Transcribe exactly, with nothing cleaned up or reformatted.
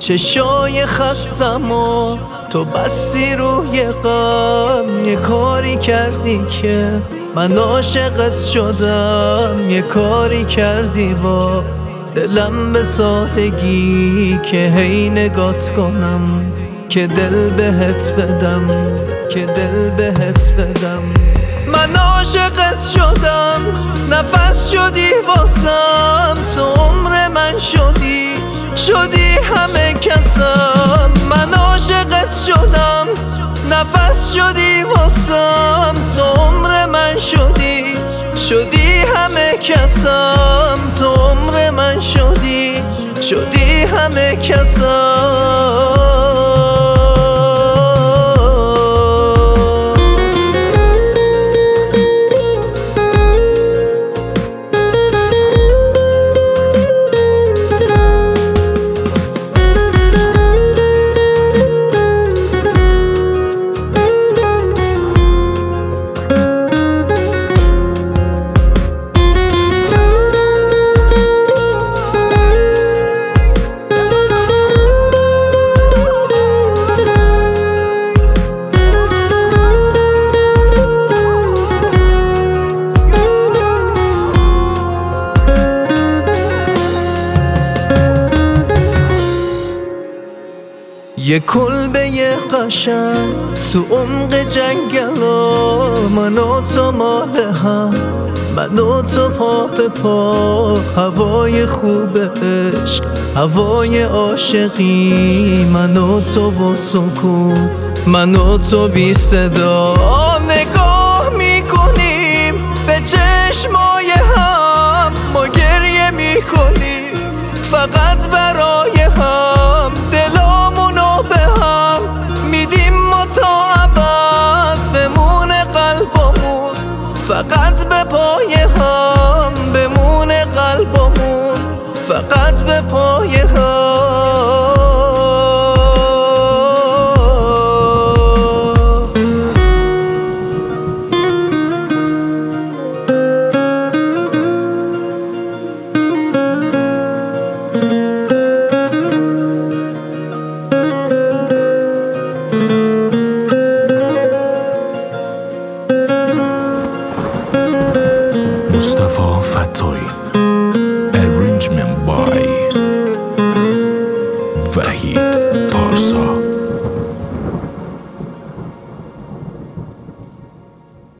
چشای خستم و تو بستی روی غم. یه کاری کردی که من عاشقت شدم، یه کاری کردی با دلم به سادگی که هی نگات کنم، که دل بهت بدم، که دل بهت بدم. من عاشقت شدم، نفس شدی واسم، تو عمر من شدی، شدی همه کسم. من عاشقت شدم، نفس شدی واسم، تو عمر من شدی، شدی همه کسم. تو عمر من شدی، شدی همه کسم. یه کلبه قشنگ تو عمق جنگلا، من و تو مال هم، من و تو پا به پا. هوای خوب عشق، هوای عاشقی، من و تو و سکون، من و تو بی صدا. نگاه میکنیم به چشمای هم، ما گریه میکنیم فقط برای هم. دلامونو به هم میدیم ما تا ابد، بمونه قلبمون فقط به پای هم، بمونه قلبمون فقط به پای هم. مصطفی فتاحی